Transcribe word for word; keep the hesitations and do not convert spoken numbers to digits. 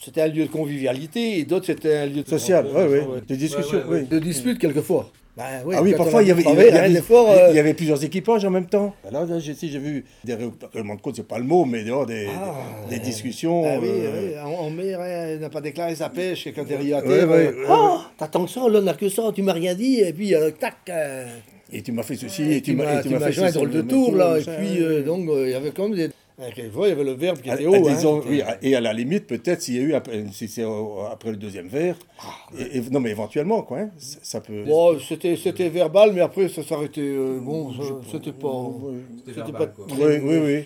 c'était un lieu de convivialité et d'autres c'était un lieu de Social, oui, oui, ouais. de discussion, Ouais, ouais, ouais. oui. de dispute quelquefois. Ben, oui, Ah oui, quand parfois on a il y avait, il y travaillé, avait, rien il y de avait- fort, euh, il y avait plusieurs équipages en même temps. Là, là, j'ai, si j'ai vu des règlements de compte, c'est pas le mot, mais dehors, des, Ah, des, des discussions. Ben oui, euh, oui, on, on met rien, on n'a pas déclaré sa pêche et quand t'es riaté, Ouais, ouais, ouais, oh, t'attends que ça, là, on n'a que ça, tu m'as rien dit, et puis euh, tac, euh, Et tu m'as fait ceci, et et tu tu m'as m'as et tu tu m'as m'as fait joué un ceci, drôle de machin, tour, là, et machin, puis ouais. euh, donc euh, il y avait comme des... Quelquefois, il y avait le verbe qui À- était à- haut. disons, hein, oui, c'était- à- et à la limite, peut-être s'il y a eu, après- si c'est au- après le deuxième verre, et- et- non mais éventuellement, quoi, hein, ça ça peut... Bon, c'était, c'était verbal, mais après ça s'arrêtait. euh, bon, ça- c'était pas. C'était C'était verbal, pas quoi. très- Oui, oui, oui.